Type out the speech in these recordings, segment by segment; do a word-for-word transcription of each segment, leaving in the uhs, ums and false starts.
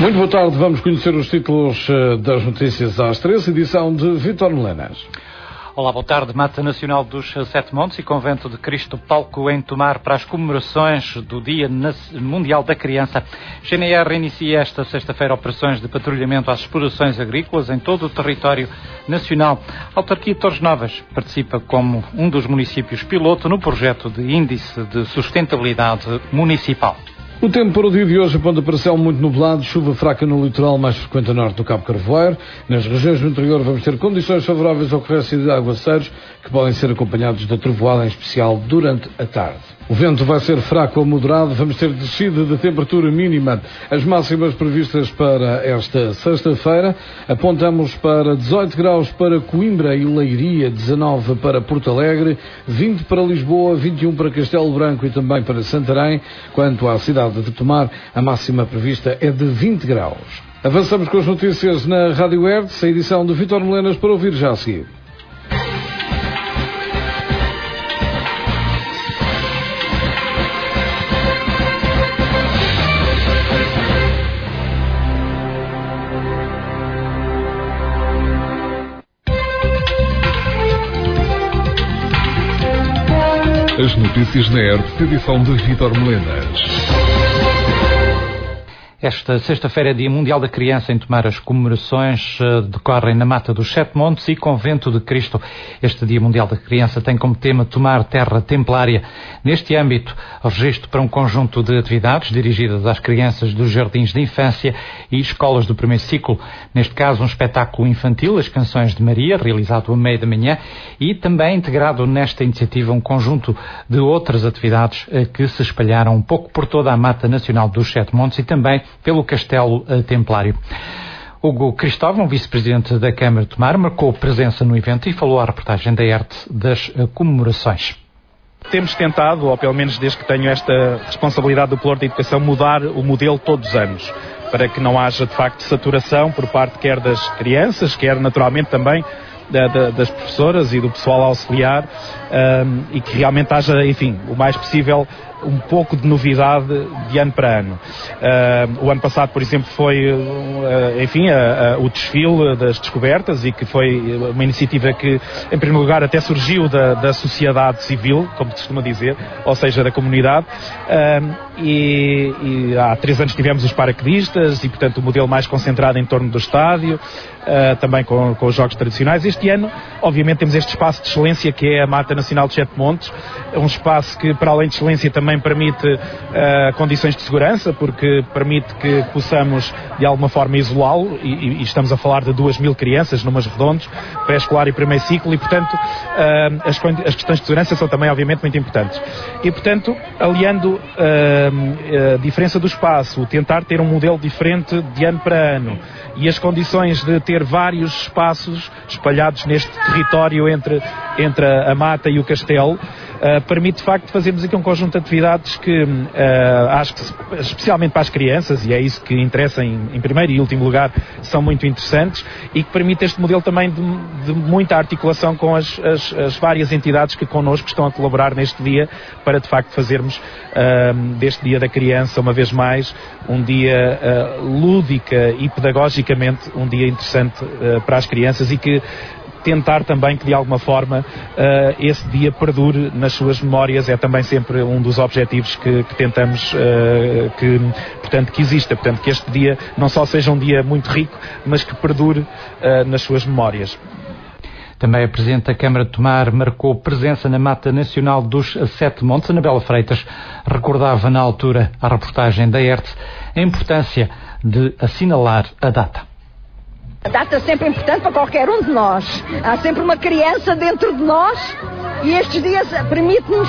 Muito boa tarde, vamos conhecer os títulos das notícias às três, edição de Vítor Melenas. Olá, boa tarde. Mata Nacional dos Sete Montes e Convento de Cristo palco em Tomar para as comemorações do Dia Mundial da Criança. G N R inicia esta sexta-feira operações de patrulhamento às explorações agrícolas em todo o território nacional. A autarquia de Torres Novas participa como um dos municípios piloto no projeto de Índice de Sustentabilidade Municipal. O tempo para o dia de hoje aponta para céu muito nublado, chuva fraca no litoral mais frequente a norte do Cabo Carvoeiro. Nas regiões do interior vamos ter condições favoráveis à ocorrência de aguaceiros, que podem ser acompanhados da trovoada, em especial durante a tarde. O vento vai ser fraco ou moderado, vamos ter descida de temperatura mínima. As máximas previstas para esta sexta-feira apontamos para dezoito graus para Coimbra e Leiria, dezanove para Porto Alegre, vinte para Lisboa, vinte e um para Castelo Branco e também para Santarém. Quanto à cidade de Tomar, a máxima prevista é de vinte graus. Avançamos com as notícias na Rádio Hertz, a edição de Vítor Melenas para ouvir já a seguir. As notícias na Hertz, edição de Vítor Melenas. Esta sexta-feira é Dia Mundial da Criança. Em Tomar, as comemorações uh, decorrem na Mata dos Sete Montes e Convento de Cristo. Este Dia Mundial da Criança tem como tema Tomar Terra Templária. Neste âmbito, o registro para um conjunto de atividades dirigidas às crianças dos jardins de infância e escolas do primeiro ciclo. Neste caso, um espetáculo infantil, As Canções de Maria, realizado à meia da manhã, e também integrado nesta iniciativa um conjunto de outras atividades uh, que se espalharam um pouco por toda a Mata Nacional dos Sete Montes e também pelo Castelo uh, Templário. Hugo Cristóvão, vice-presidente da Câmara de Tomar, marcou presença no evento e falou à reportagem da Hertz das uh, comemorações. Temos tentado, ou pelo menos desde que tenho esta responsabilidade do Pelour da Educação, mudar o modelo todos os anos, para que não haja de facto saturação por parte quer das crianças, quer naturalmente também Da, da, das professoras e do pessoal auxiliar, um, e que realmente haja, enfim, o mais possível um pouco de novidade de ano para ano. Uh, o ano passado, por exemplo, foi, uh, enfim, uh, uh, o desfile das descobertas, e que foi uma iniciativa que, em primeiro lugar, até surgiu da, da sociedade civil, como se costuma dizer, ou seja, da comunidade. Uh, e, e há três anos tivemos os paraquedistas e, portanto, o modelo mais concentrado em torno do estádio, uh, também com, com os jogos tradicionais. Este ano, obviamente, temos este espaço de excelência que é a Mata Nacional dos Sete Montes, um espaço que, para além de excelência, também permite uh, condições de segurança, porque permite que possamos, de alguma forma, isolá-lo, e, e estamos a falar de duas mil crianças, números redondos, pré-escolar e primeiro ciclo, e, portanto, uh, as, as questões de segurança são também, obviamente, muito importantes. E, portanto, aliando uh, a diferença do espaço, o tentar ter um modelo diferente de ano para ano, e as condições de ter vários espaços espalhados neste território entre, entre a mata e o castelo, Uh, permite de facto fazermos aqui um conjunto de atividades que uh, acho que, especialmente para as crianças, e é isso que interessa em, em primeiro e último lugar, são muito interessantes, e que permite este modelo também de, de muita articulação com as, as, as várias entidades que connosco estão a colaborar neste dia, para de facto fazermos uh, deste Dia da Criança, uma vez mais, um dia uh, lúdica e pedagogicamente um dia interessante uh, para as crianças, e que tentar também que de alguma forma uh, esse dia perdure nas suas memórias. É também sempre um dos objetivos que, que tentamos uh, que, portanto, que exista, portanto, que este dia não só seja um dia muito rico, mas que perdure uh, nas suas memórias. Também a Presidente da Câmara de Tomar marcou presença na Mata Nacional dos Sete Montes. Anabela Freitas recordava na altura à reportagem da Hertz a importância de assinalar a data. A data é sempre importante para qualquer um de nós. Há sempre uma criança dentro de nós, e estes dias permite-nos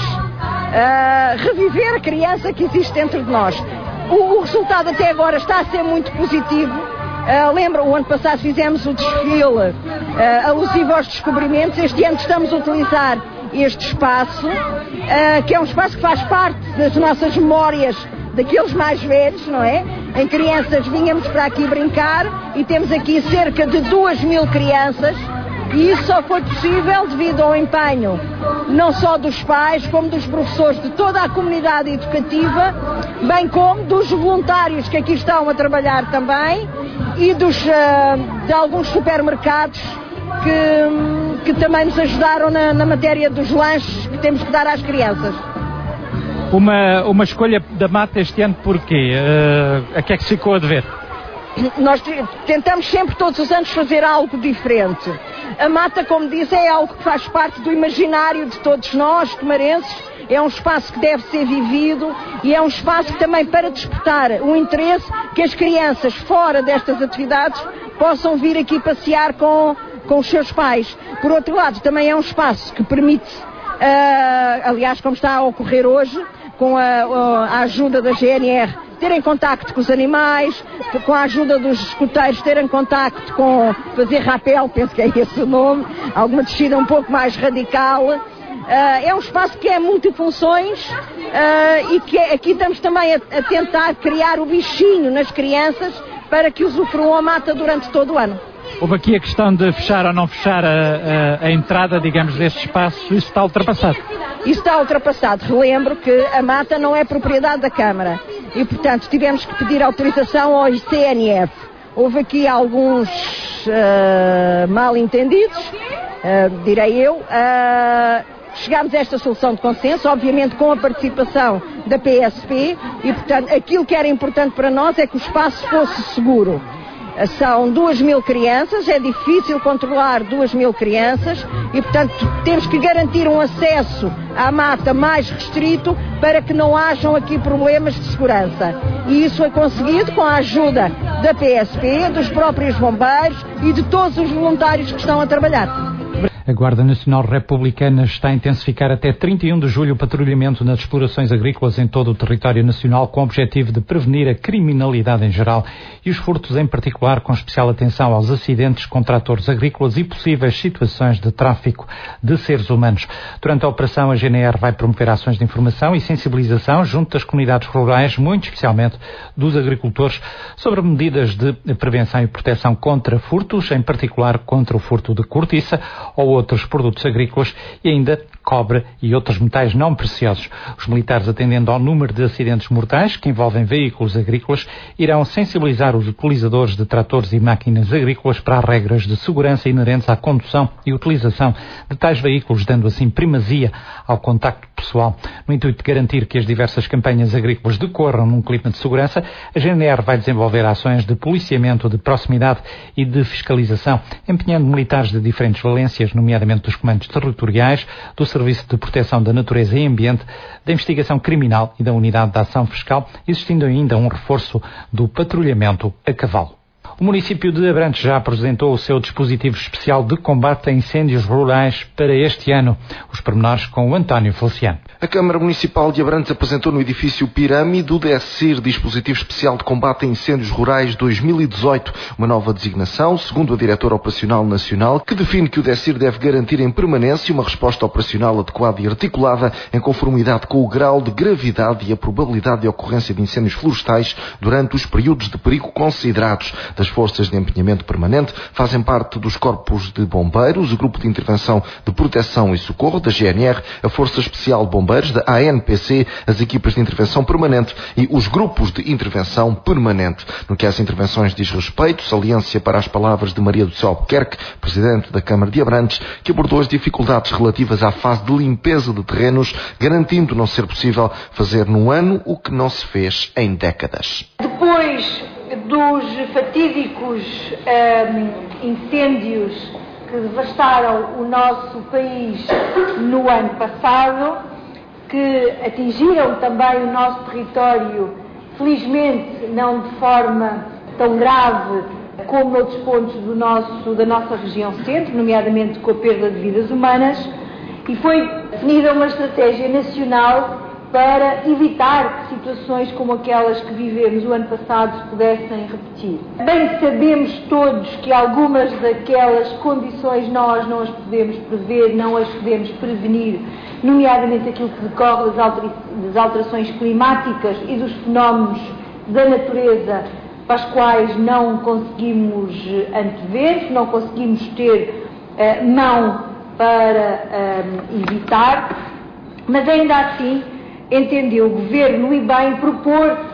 uh, reviver a criança que existe dentro de nós. O, o resultado até agora está a ser muito positivo. Uh, lembra, o ano passado fizemos o desfile uh, alusivo aos descobrimentos. Este ano estamos a utilizar este espaço, uh, que é um espaço que faz parte das nossas memórias daqueles mais velhos, não é? Em crianças vinhamos para aqui brincar, e temos aqui cerca de duas mil crianças, e isso só foi possível devido ao empenho não só dos pais, como dos professores, de toda a comunidade educativa, bem como dos voluntários que aqui estão a trabalhar também e dos, uh, de alguns supermercados que, que também nos ajudaram na, na matéria dos lanches que temos que dar às crianças. Uma, uma escolha da Mata este ano porquê? Uh, a que é que se ficou a dever? Nós tentamos sempre, todos os anos, fazer algo diferente. A Mata, como diz, é algo que faz parte do imaginário de todos nós, tomarenses. É um espaço que deve ser vivido e é um espaço que também para despertar o interesse que as crianças fora destas atividades possam vir aqui passear com, com os seus pais. Por outro lado, também é um espaço que permite, uh, aliás, como está a ocorrer hoje, com a, a ajuda da G N R, terem contacto com os animais, com a ajuda dos escuteiros, terem contacto com fazer rapel, penso que é esse o nome, alguma descida um pouco mais radical. Uh, é um espaço que é multifunções uh, e que aqui estamos também a, a tentar criar o bichinho nas crianças para que usufruam a mata durante todo o ano. Houve aqui a questão de fechar ou não fechar a, a, a entrada, digamos, deste espaço. Isso está ultrapassado? Isso está ultrapassado. Relembro que a mata não é propriedade da Câmara e, portanto, tivemos que pedir autorização ao I C N F. Houve aqui alguns uh, mal-entendidos, uh, direi eu. Uh, chegámos a esta solução de consenso, obviamente com a participação da P S P e, portanto, aquilo que era importante para nós é que o espaço fosse seguro. São duas mil crianças, é difícil controlar duas mil crianças e, portanto, temos que garantir um acesso à mata mais restrito para que não hajam aqui problemas de segurança. E isso foi conseguido com a ajuda da P S P, dos próprios bombeiros e de todos os voluntários que estão a trabalhar. A Guarda Nacional Republicana está a intensificar até trinta e um de julho o patrulhamento nas explorações agrícolas em todo o território nacional com o objetivo de prevenir a criminalidade em geral e os furtos em particular, com especial atenção aos acidentes com tratores agrícolas e possíveis situações de tráfico de seres humanos. Durante a operação, a G N R vai promover ações de informação e sensibilização junto das comunidades rurais, muito especialmente dos agricultores, sobre medidas de prevenção e proteção contra furtos, em particular contra o furto de cortiça ou outros produtos agrícolas e ainda cobre e outros metais não preciosos. Os militares, atendendo ao número de acidentes mortais que envolvem veículos agrícolas, irão sensibilizar os utilizadores de tratores e máquinas agrícolas para as regras de segurança inerentes à condução e utilização de tais veículos, dando assim primazia ao contacto pessoal. No intuito de garantir que as diversas campanhas agrícolas decorram num clima de segurança, a G N R vai desenvolver ações de policiamento de proximidade e de fiscalização, empenhando militares de diferentes valências, nomeadamente dos comandos territoriais, do Serviço de Proteção da Natureza e Ambiente, da Investigação Criminal e da Unidade de Ação Fiscal, existindo ainda um reforço do patrulhamento a cavalo. O município de Abrantes já apresentou o seu dispositivo especial de combate a incêndios rurais para este ano. Os pormenores com o António Feliciano. A Câmara Municipal de Abrantes apresentou no edifício Pirâmide o DECIR, Dispositivo Especial de Combate a Incêndios Rurais dois mil e dezoito, uma nova designação, segundo a Diretora Operacional Nacional, que define que o DECIR deve garantir em permanência uma resposta operacional adequada e articulada em conformidade com o grau de gravidade e a probabilidade de ocorrência de incêndios florestais durante os períodos de perigo considerados. Das forças de empenhamento permanente fazem parte dos corpos de bombeiros, o Grupo de Intervenção de Proteção e Socorro da G N R, a Força Especial de Bombeiros da A N P C, as equipas de intervenção permanente e os grupos de intervenção permanente. No que às intervenções diz respeito, saliência para as palavras de Maria do Céu Albuquerque, Presidente da Câmara de Abrantes, que abordou as dificuldades relativas à fase de limpeza de terrenos, garantindo não ser possível fazer num ano o que não se fez em décadas. Depois dos fatídicos um, incêndios que devastaram o nosso país no ano passado, que atingiram também o nosso território, felizmente não de forma tão grave como noutros pontos do nosso, da nossa região centro, nomeadamente com a perda de vidas humanas, e foi definida uma estratégia nacional para evitar que situações como aquelas que vivemos o ano passado se pudessem repetir. Bem sabemos todos que algumas daquelas condições nós não as podemos prever, não as podemos prevenir, nomeadamente aquilo que decorre das alterações climáticas e dos fenómenos da natureza para os quais não conseguimos antever, não conseguimos ter uh, mão para uh, evitar, mas ainda assim entendeu o Governo e bem propor uh,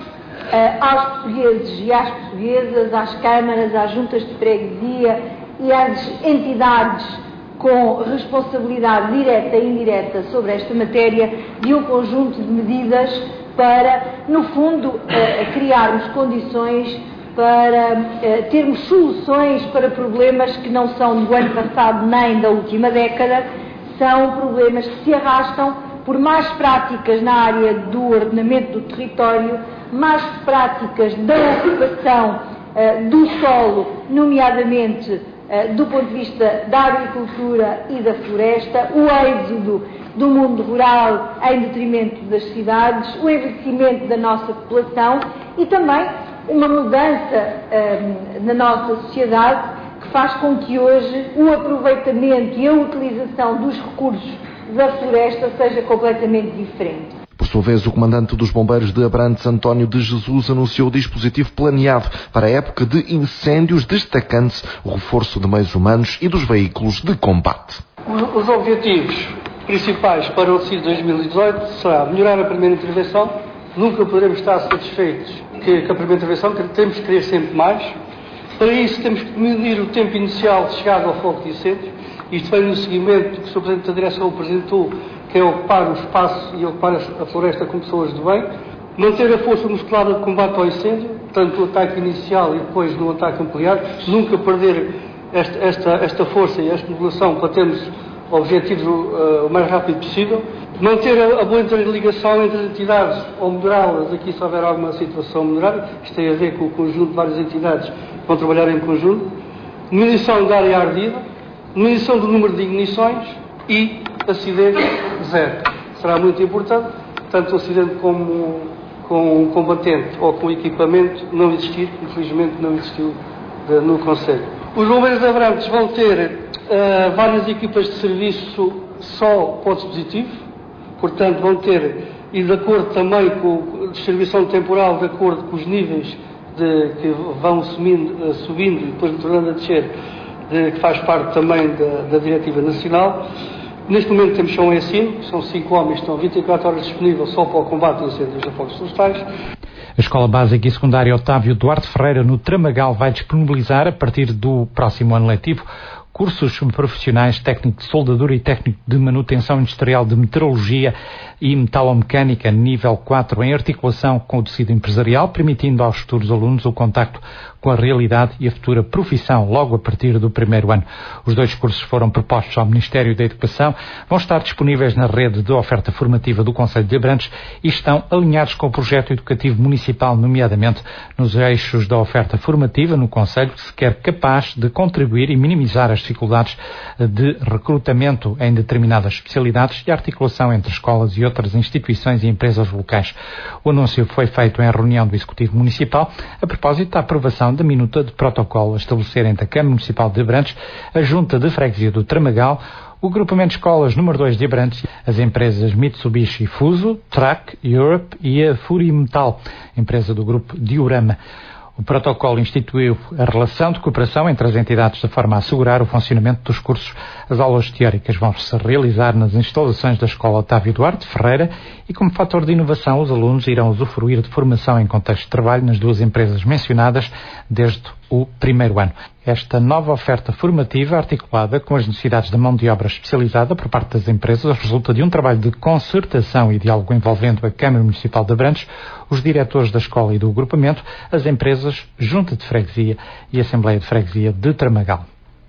aos portugueses e às portuguesas, às câmaras, às juntas de freguesia e às entidades com responsabilidade direta e indireta sobre esta matéria, de um conjunto de medidas para, no fundo, uh, criarmos condições para uh, termos soluções para problemas que não são do ano passado nem da última década, são problemas que se arrastam por más práticas na área do ordenamento do território, más práticas da ocupação uh, do solo, nomeadamente uh, do ponto de vista da agricultura e da floresta, o êxodo do mundo rural em detrimento das cidades, o envelhecimento da nossa população e também uma mudança uh, na nossa sociedade que faz com que hoje o aproveitamento e a utilização dos recursos da floresta seja completamente diferente. Por sua vez, o comandante dos bombeiros de Abrantes, António de Jesus, anunciou o dispositivo planeado para a época de incêndios, destacando-se o reforço de meios humanos e dos veículos de combate. Os objetivos principais para o C I D dois mil e dezoito será melhorar a primeira intervenção. Nunca poderemos estar satisfeitos que, com a primeira intervenção, temos que querer sempre mais. Para isso temos que medir o tempo inicial de chegada ao foco de incêndio. Isto vem no seguimento que o senhor Presidente da Direção apresentou, que é ocupar o espaço e ocupar a floresta com pessoas de bem. Manter a força muscular de combate ao incêndio, tanto no ataque inicial e depois no ataque ampliado. Nunca perder esta, esta, esta força e esta modulação para termos objetivos uh, o mais rápido possível. Manter a, a boa interligação entre as entidades ou moderá-las aqui se houver alguma situação moderada. Isto tem a ver com o conjunto de várias entidades que vão trabalhar em conjunto. Diminuição da área ardida. Diminuição do número de ignições e acidente zero. Será muito importante, tanto o acidente como com o combatente ou com o equipamento não existir, infelizmente não existiu de, no Conselho. Os bombeiros de Abrantes vão ter uh, várias equipas de serviço só para o dispositivo, portanto vão ter, e de acordo também com a distribuição temporal, de acordo com os níveis de, que vão subindo, uh, subindo e depois tornando a descer, que faz parte também da, da Diretiva Nacional. Neste momento temos só um ensino, que são cinco homens que estão vinte e quatro horas disponíveis só para o combate de incêndios de fogos florestais. A Escola Básica e Secundária Otávio Duarte Ferreira, no Tramagal, vai disponibilizar, a partir do próximo ano letivo, cursos profissionais, técnico de soldadura e técnico de manutenção industrial de meteorologia e metalomecânica nível quatro em articulação com o tecido empresarial, permitindo aos futuros alunos o contacto com a realidade e a futura profissão logo a partir do primeiro ano. Os dois cursos foram propostos ao Ministério da Educação, vão estar disponíveis na rede de oferta formativa do Concelho de Abrantes e estão alinhados com o projeto educativo municipal, nomeadamente nos eixos da oferta formativa no Concelho, que se quer capaz de contribuir e minimizar as dificuldades de recrutamento em determinadas especialidades e articulação entre escolas e outras instituições e empresas locais. O anúncio foi feito em reunião do Executivo Municipal a propósito da aprovação da minuta de protocolo a estabelecer entre a Câmara Municipal de Abrantes, a Junta de Freguesia do Tramagal, o Agrupamento de Escolas número dois de Abrantes, as empresas Mitsubishi Fuso, Track Europe e a Furimetal, empresa do grupo Diorama. O protocolo instituiu a relação de cooperação entre as entidades de forma a assegurar o funcionamento dos cursos. As aulas teóricas vão-se realizar nas instalações da Escola Otávio Duarte Ferreira e, como fator de inovação, os alunos irão usufruir de formação em contexto de trabalho nas duas empresas mencionadas desde o primeiro ano. Esta nova oferta formativa, articulada com as necessidades da mão de obra especializada por parte das empresas, resulta de um trabalho de concertação e diálogo envolvendo a Câmara Municipal de Abrantes, os diretores da escola e do agrupamento, as empresas, Junta de Freguesia e Assembleia de Freguesia de Tramagal.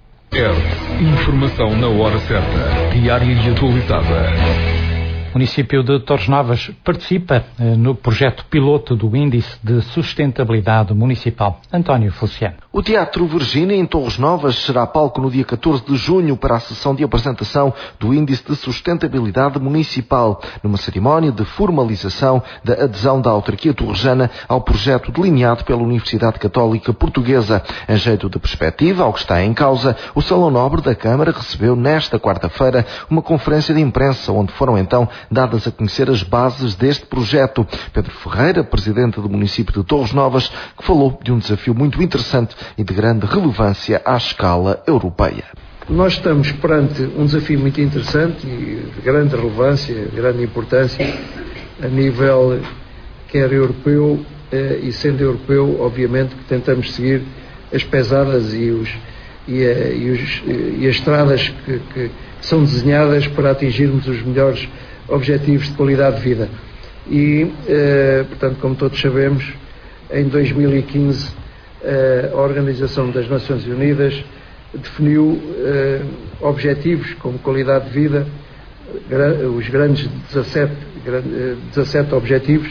É informação na hora certa, diária e atualizada. O município de Torres Novas participa eh, no projeto piloto do Índice de Sustentabilidade Municipal. António Feliciano. O Teatro Virgínia, em Torres Novas, será palco no dia catorze de junho para a sessão de apresentação do Índice de Sustentabilidade Municipal, numa cerimónia de formalização da adesão da autarquia torrejana ao projeto delineado pela Universidade Católica Portuguesa. Em jeito de perspectiva ao que está em causa, o Salão Nobre da Câmara recebeu nesta quarta-feira uma conferência de imprensa, onde foram então dadas a conhecer as bases deste projeto. Pedro Ferreira, presidente do município de Torres Novas, que falou de um desafio muito interessante e de grande relevância à escala europeia. Nós estamos perante um desafio muito interessante e de grande relevância, de grande importância, a nível quer europeu e sendo europeu, obviamente que tentamos seguir as pesadas e, os, e, a, e, os, e as estradas que, que são desenhadas para atingirmos os melhores objetivos de qualidade de vida. E, eh, portanto, como todos sabemos, em dois mil e quinze eh, a Organização das Nações Unidas definiu eh, objetivos como qualidade de vida, gra- os grandes dezassete, dezassete objetivos,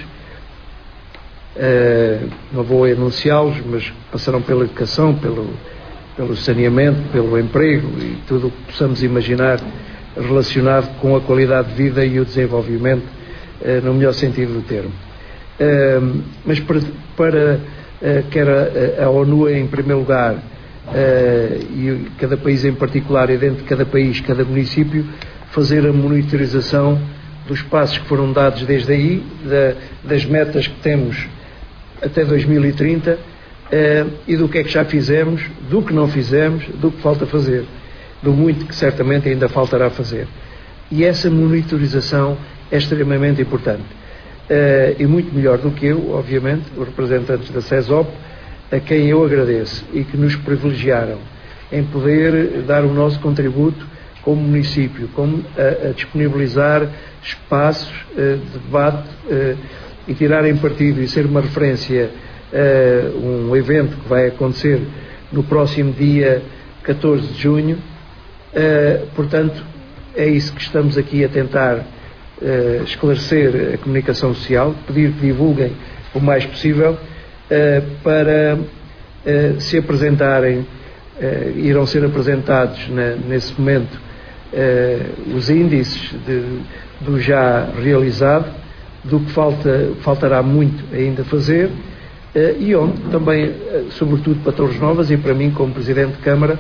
eh, não vou enunciá-los, mas passaram pela educação, pelo, pelo saneamento, pelo emprego e tudo o que possamos imaginar relacionado com a qualidade de vida e o desenvolvimento eh, no melhor sentido do termo. Eh, mas para, para eh, quer a, a ONU em primeiro lugar Uh, e cada país em particular e dentro de cada país, cada município, fazer a monitorização dos passos que foram dados desde aí, da, das metas que temos até dois mil e trinta uh, e do que é que já fizemos, do que não fizemos, do que falta fazer, do muito que certamente ainda faltará fazer. E essa monitorização é extremamente importante. Uh, e muito melhor do que eu, obviamente, os representantes da CESOP, a quem eu agradeço e que nos privilegiaram em poder dar o nosso contributo como município, como a, a disponibilizar espaços uh, de debate uh, e tirarem partido e ser uma referência a uh, um evento que vai acontecer no próximo dia catorze de junho. Uh, portanto, é isso que estamos aqui a tentar uh, esclarecer a comunicação social, pedir que divulguem o mais possível, Uh, para uh, se apresentarem, uh, irão ser apresentados na, nesse momento uh, os índices de, do já realizado, do que falta, faltará muito ainda fazer, uh, e onde também, uh, sobretudo para Torres Novas e para mim como Presidente de Câmara,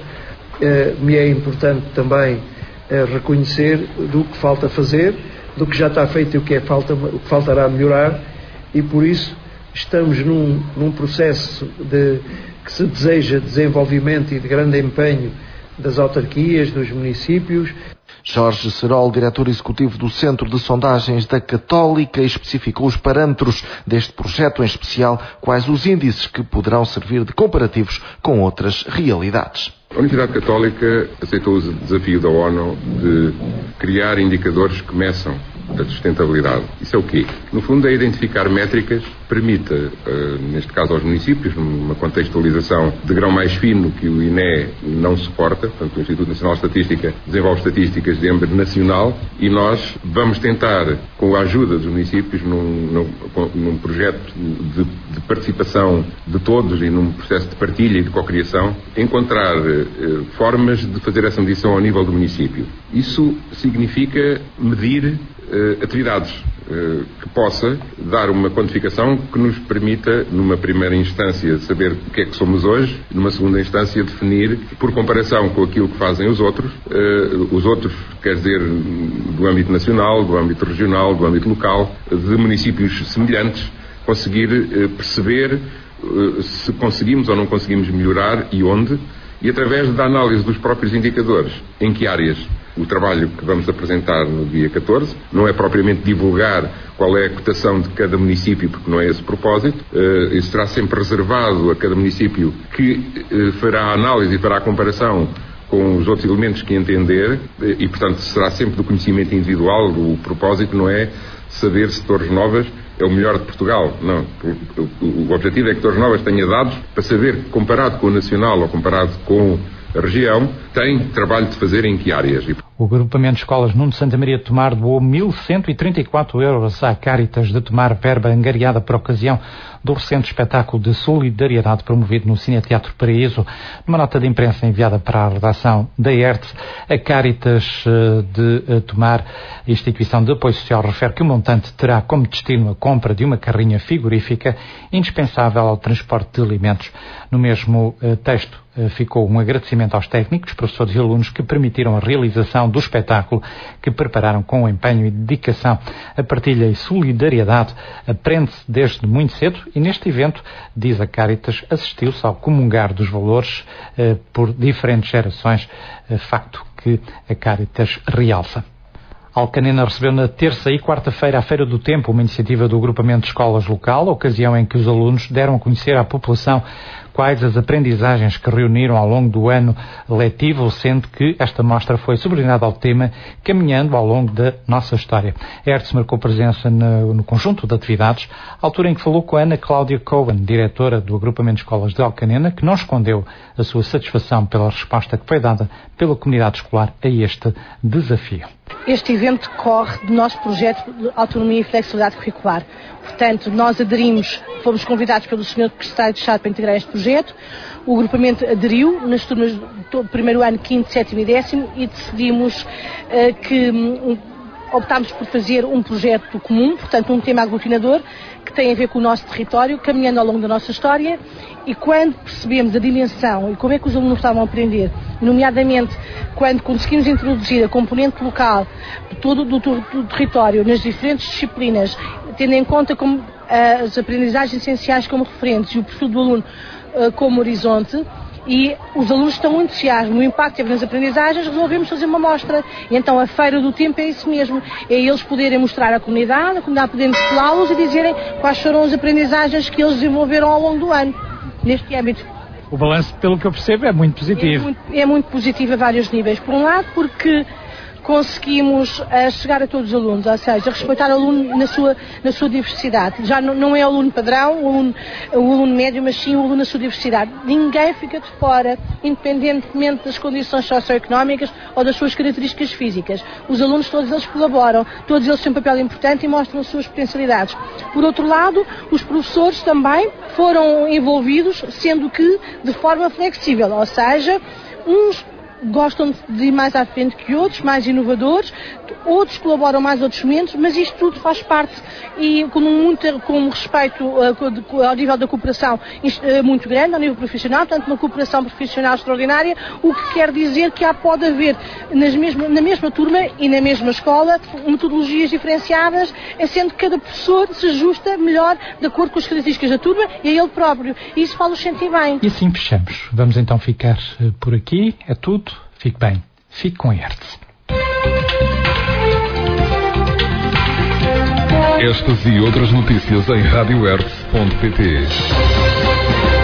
uh, me é importante também uh, reconhecer do que falta fazer, do que já está feito e o que, é falta, o que faltará melhorar, e por isso estamos num, num processo de, que se deseja desenvolvimento e de grande empenho das autarquias, dos municípios. Jorge Serol, diretor executivo do Centro de Sondagens da Católica, especificou os parâmetros deste projeto em especial, quais os índices que poderão servir de comparativos com outras realidades. A Universidade Católica aceitou o desafio da ONU de criar indicadores que meçam a sustentabilidade. Isso é o quê? No fundo é identificar métricas que permita, uh, neste caso aos municípios, numa contextualização de grão mais fino que o I N E não suporta, portanto o Instituto Nacional de Estatística desenvolve estatísticas de âmbito nacional e nós vamos tentar, com a ajuda dos municípios, num, num, num projeto de, de participação de todos e num processo de partilha e de cocriação, encontrar uh, formas de fazer essa medição ao nível do município. Isso significa medir Uh, atividades uh, que possa dar uma quantificação que nos permita, numa primeira instância, saber o que é que somos hoje, numa segunda instância, definir, por comparação com aquilo que fazem os outros, uh, os outros, quer dizer, do âmbito nacional, do âmbito regional, do âmbito local, de municípios semelhantes, conseguir uh, perceber uh, se conseguimos ou não conseguimos melhorar e onde, e através da análise dos próprios indicadores, em que áreas. O trabalho que vamos apresentar no dia catorze não é propriamente divulgar qual é a cotação de cada município, porque não é esse o propósito. Uh, isso será sempre reservado a cada município que uh, fará a análise e fará a comparação com os outros elementos que entender e, portanto, será sempre do conhecimento individual. O propósito não é saber se Torres Novas é o melhor de Portugal. Não. O, o, o objetivo é que Torres Novas tenha dados para saber, comparado com o nacional ou comparado com a região, tem trabalho de fazer em que áreas. O agrupamento de escolas Nuno Santa Maria de Tomar doou mil cento e trinta e quatro euros à Caritas de Tomar, verba angariada por ocasião do recente espetáculo de solidariedade promovido no Cineteatro Paraíso. Numa nota de imprensa enviada para a redação da E R T, a Caritas de Tomar, instituição de apoio social, refere que o montante terá como destino a compra de uma carrinha frigorífica indispensável ao transporte de alimentos. No mesmo texto ficou um agradecimento aos técnicos, professores e alunos que permitiram a realização do espetáculo, que prepararam com empenho e dedicação. A partilha e solidariedade aprende-se desde muito cedo e neste evento, diz a Caritas, assistiu-se ao comungar dos valores eh, por diferentes gerações, eh, facto que a Caritas realça. Alcanena recebeu na terça e quarta-feira a Feira do Tempo, uma iniciativa do Agrupamento de Escolas Local, ocasião em que os alunos deram a conhecer à população quais as aprendizagens que reuniram ao longo do ano letivo, sendo que esta mostra foi subordinada ao tema Caminhando ao longo da nossa história. A ERTS marcou presença no, no conjunto de atividades, à altura em que falou com a Ana Cláudia Cohen, diretora do Agrupamento de Escolas de Alcanena, que não escondeu a sua satisfação pela resposta que foi dada pela comunidade escolar a este desafio. Este evento decorre do nosso projeto de autonomia e flexibilidade curricular. Portanto, nós aderimos, fomos convidados pelo senhor Secretário de Estado para integrar este projeto, o agrupamento aderiu nas turmas do primeiro ano, quinto, sétimo e décimo e decidimos uh, que um, optámos por fazer um projeto comum, portanto um tema aglutinador, que tem a ver com o nosso território, caminhando ao longo da nossa história, e quando percebemos a dimensão e como é que os alunos estavam a aprender, nomeadamente quando conseguimos introduzir a componente local todo do, do, do território nas diferentes disciplinas, tendo em conta como, uh, as aprendizagens essenciais como referentes e o perfil do aluno uh, como horizonte, e os alunos estão muito entusiasmados no impacto que teve nas aprendizagens, resolvemos fazer uma mostra. E então a Feira do Tempo é isso mesmo, é eles poderem mostrar à comunidade, a comunidade poderem escolá-los e dizerem quais foram as aprendizagens que eles desenvolveram ao longo do ano, neste âmbito. O balanço, pelo que eu percebo, é muito positivo. É muito, é muito positivo a vários níveis. Por um lado, porque conseguimos uh, chegar a todos os alunos, ou seja, respeitar o aluno na sua, na sua diversidade. Já não, não é o aluno padrão, o aluno, o aluno médio, mas sim o aluno na sua diversidade. Ninguém fica de fora, independentemente das condições socioeconómicas ou das suas características físicas. Os alunos, todos eles colaboram, todos eles têm um papel importante e mostram as suas potencialidades. Por outro lado, os professores também foram envolvidos, sendo que de forma flexível, ou seja, uns gostam de ir mais à frente que outros, mais inovadores, outros colaboram mais outros momentos, mas isto tudo faz parte e com, muito, com respeito uh, ao nível da cooperação uh, muito grande, ao nível profissional, portanto uma cooperação profissional extraordinária, o que quer dizer que há, pode haver nas mesma, na mesma turma e na mesma escola metodologias diferenciadas, sendo que cada professor se ajusta melhor de acordo com as características da turma e a ele próprio. E isso faz-o sentir bem. E assim fechamos. Vamos então ficar por aqui. É tudo. Fique bem. Fique com a ERTS. Estas e outras notícias em rádio ertz ponto pt.